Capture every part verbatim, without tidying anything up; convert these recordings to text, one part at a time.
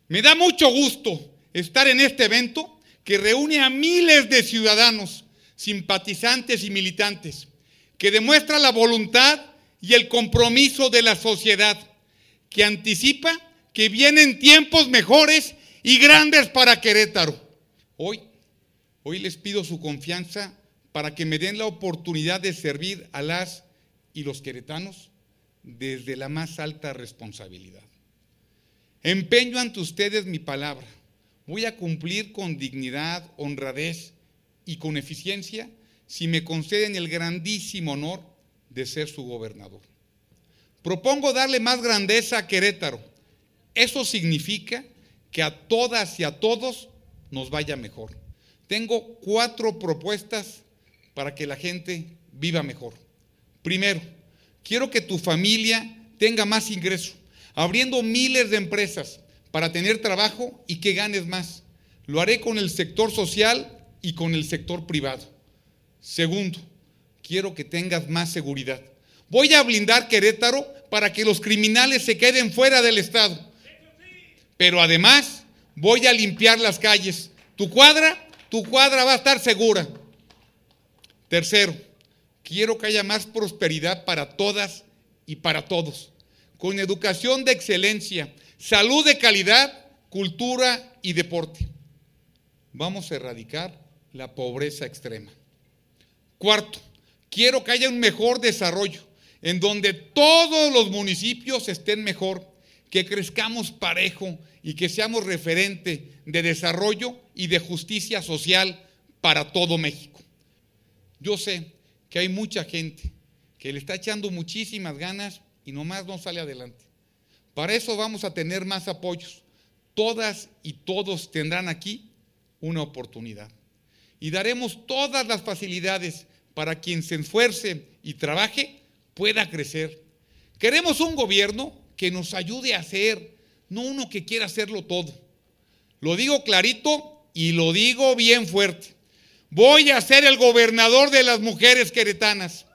Me da mucho gusto estar en este evento que reúne a miles de ciudadanos, simpatizantes y militantes, que demuestra la voluntad y el compromiso de la sociedad, que anticipa que vienen tiempos mejores y grandes para Querétaro. Hoy, hoy les pido su confianza para que me den la oportunidad de servir a las y los queretanos desde la más alta responsabilidad. Empeño ante ustedes mi palabra. Voy a cumplir con dignidad, honradez y con eficiencia si me conceden el grandísimo honor de ser su gobernador. Propongo darle más grandeza a Querétaro. Eso significa que a todas y a todos nos vaya mejor. Tengo cuatro propuestas para que la gente viva mejor. Primero, quiero que tu familia tenga más ingreso, abriendo miles de empresas para tener trabajo y que ganes más. Lo haré con el sector social y con el sector privado. Segundo, quiero que tengas más seguridad. Voy a blindar Querétaro para que los criminales se queden fuera del estado. Pero además voy a limpiar las calles. Tu cuadra, tu cuadra va a estar segura. Tercero, quiero que haya más prosperidad para todas y para todos, con educación de excelencia, salud de calidad, cultura y deporte. Vamos a erradicar la pobreza extrema. Cuarto, quiero que haya un mejor desarrollo, en donde todos los municipios estén mejor, que crezcamos parejo y que seamos referente de desarrollo y de justicia social para todo México. Yo sé que hay mucha gente que le está echando muchísimas ganas y nomás no sale adelante. Para eso vamos a tener más apoyos. Todas y todos tendrán aquí una oportunidad. Y daremos todas las facilidades para quien se esfuerce y trabaje pueda crecer. Queremos un gobierno que nos ayude a hacer, no uno que quiera hacerlo todo. Lo digo clarito y lo digo bien fuerte. Voy a ser el gobernador de las mujeres queretanas,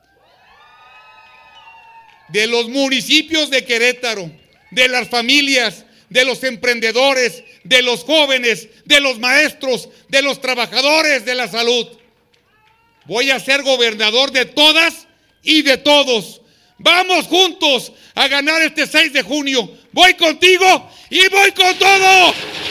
de los municipios de Querétaro, de las familias, de los emprendedores, de los jóvenes, de los maestros, de los trabajadores de la salud. Voy a ser gobernador de todas y de todos. Vamos juntos a ganar este seis de junio. Voy contigo y voy con todo.